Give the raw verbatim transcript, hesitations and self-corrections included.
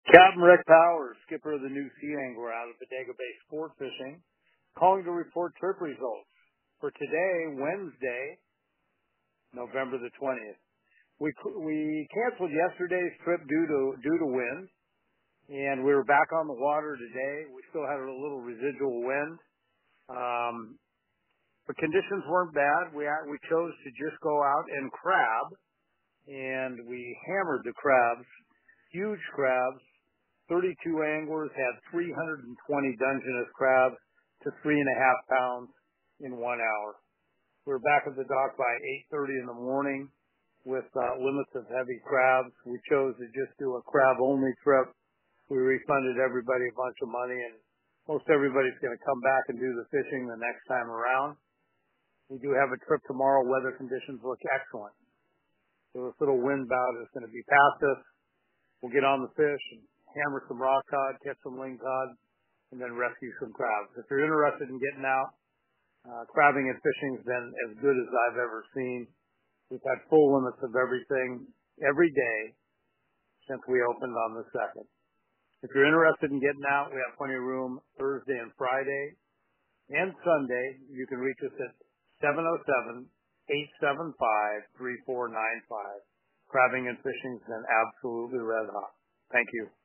Captain Rick Powers, skipper of the new Sea Angler out of Bodega Bay Sport Fishing, calling to report trip results for today, Wednesday, November the twentieth. We we canceled yesterday's trip due to due to wind, and we were back on the water today. We still had a little residual wind, um, but conditions weren't bad. We we chose to just go out and crab, and we hammered the crabs, huge crabs. thirty-two anglers had three hundred twenty Dungeness crabs to three and a half pounds in one hour. We were back at the dock by eight thirty in the morning with uh, limits of heavy crabs. We chose to just do a crab-only trip. We refunded everybody a bunch of money, and most everybody's going to come back and do the fishing the next time around. We do have a trip tomorrow. Weather conditions look excellent. So this little wind bout is going to be past us. We'll get on the fish and hammer some rock cod, catch some ling cod, and then rescue some crabs. If you're interested in getting out, uh, crabbing and fishing has been as good as I've ever seen. We've had full limits of everything every day since we opened on the second. If you're interested in getting out, we have plenty of room Thursday and Friday and Sunday. You can reach us at seven oh seven, eight seven five, three four nine five. Crabbing and fishing has been absolutely red hot. Thank you.